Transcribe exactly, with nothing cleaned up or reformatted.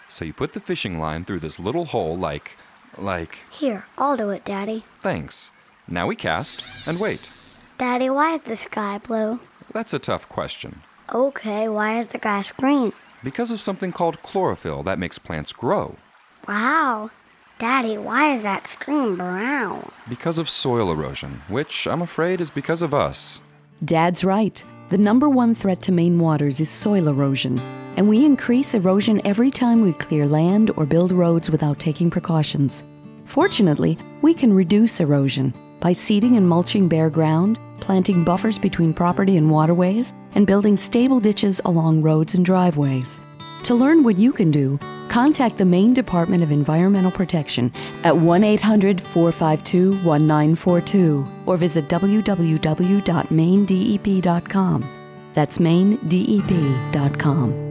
So you put the fishing line through this little hole like, like... Here, I'll do it, Daddy. Thanks. Now we cast and wait. Daddy, why is the sky blue? That's a tough question. Okay, why is the grass green? Because of something called chlorophyll that makes plants grow. Wow. Daddy, why is that screen brown? Because of soil erosion, which I'm afraid is because of us. Dad's right. The number one threat to Maine waters is soil erosion, and we increase erosion every time we clear land or build roads without taking precautions. Fortunately, we can reduce erosion by seeding and mulching bare ground, planting buffers between property and waterways, and building stable ditches along roads and driveways. To learn what you can do, contact the Maine Department of Environmental Protection at one eight hundred, four five two, one nine four two or visit w w w dot maine d e p dot com. That's maine d e p dot com.